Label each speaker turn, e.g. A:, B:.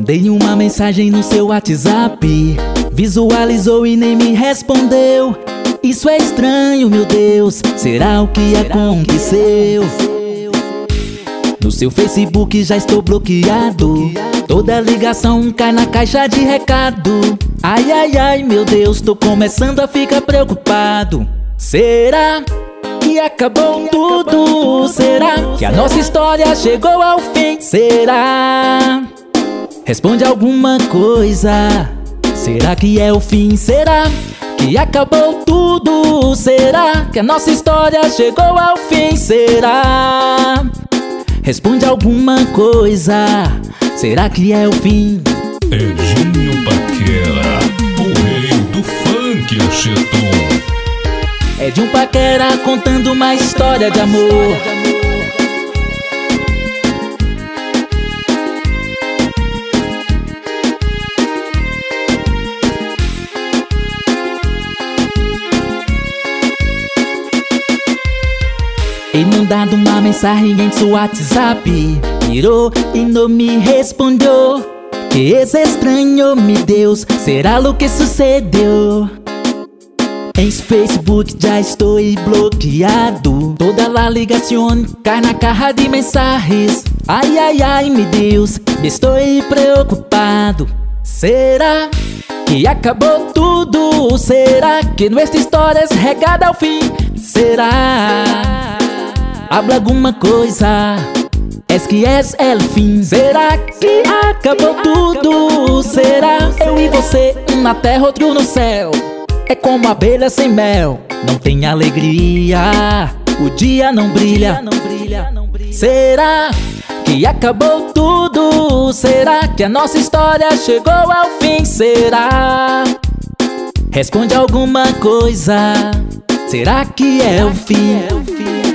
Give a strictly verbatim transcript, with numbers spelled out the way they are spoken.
A: Mandei uma mensagem no seu WhatsApp, visualizou e nem me respondeu. Isso é estranho, meu Deus, será o que aconteceu? No seu Facebook já estou bloqueado, toda ligação cai na caixa de recado. Ai, ai, ai, meu Deus, tô começando a ficar preocupado. Será que acabou tudo? Será que a nossa história chegou ao fim? Será? Responde alguma coisa. Será que é o fim? Será que acabou tudo? Será que a nossa história chegou ao fim? Será? Responde alguma coisa. Será que é o fim?
B: Edinho Paquera, o rei do funk Axeton.
A: Edinho Paquera contando uma história de amor. E mandado uma mensagem em seu WhatsApp, mirou e não me respondeu. Que es estranho, meu Deus, será o que sucedeu? Em Facebook já estou bloqueado, toda a ligação cai na caixa de mensagens. Ai, ai, ai, meu Deus, estou preocupado. Será que acabou tudo? Será que nossa história é regada ao fim? Será? Habla alguma coisa. Es que es el fim. Será que acabou tudo? Será? Eu e você, um na terra, outro no céu. É como abelha sem mel, não tem alegria, o dia não brilha. Será que acabou tudo? Será que a nossa história chegou ao fim? Será? Responde alguma coisa. Será que é o fim?